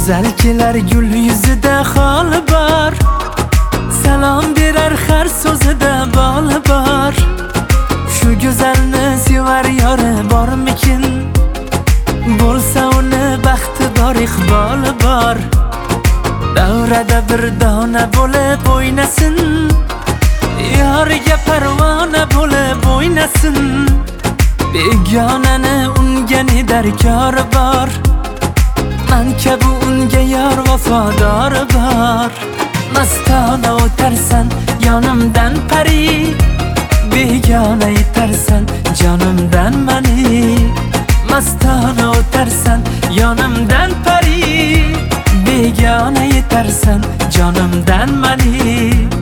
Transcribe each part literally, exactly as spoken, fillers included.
Güzel kelar gül yüzüde hali var, salom berar har so'zida boli bor. Shu go'zalni sevar yori bormikin? Bo'lsa uni baxti bor, iqboli bor. Davrada bir dona bo'lib o'ynasin, yoriga parvona bo'lib o'ynasin. Begonani unga ne darkori bor, man kabi unga yor vafodori bor. Mastona o'tarsan yonimdan pari, begona etarsan jonimdan mani. Mastona o'tarsan yonimdan pari, begona etarsan jonimdan mani.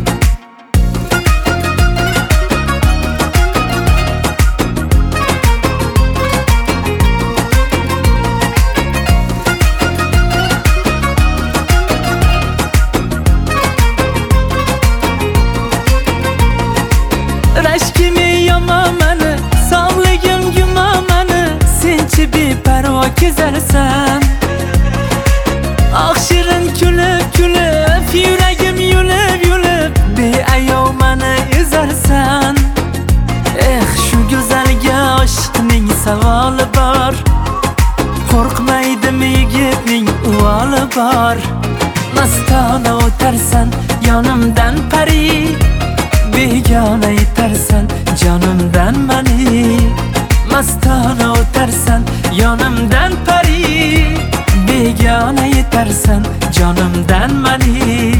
Rashkimi yomamani, sog'ligim gumomani, senchi beparvo kezarsan. Ah shirin kulib kulib, yuragim yulib yulib, beayov mani ezarsan. Eh, shu go'zalga oshiqning savoli bor, qo'rqmaydimi yigitning uvoli bor. Mastona o'tarsan yonimdan pari, begona etarsan jonimdan mani. Mastona o'tarsan yonimdan pari, begona etarsan jonimdan mani.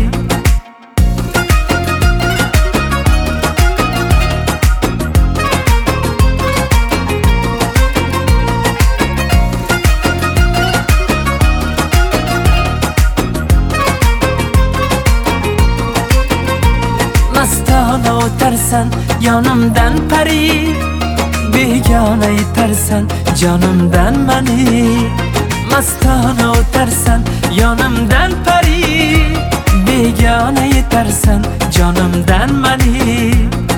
Mastona o'tarsan yonimdan pari, begona etarsan jonimdan mani. Mastona o'tarsan yonimdan pari, begona etarsan jonimdan mani.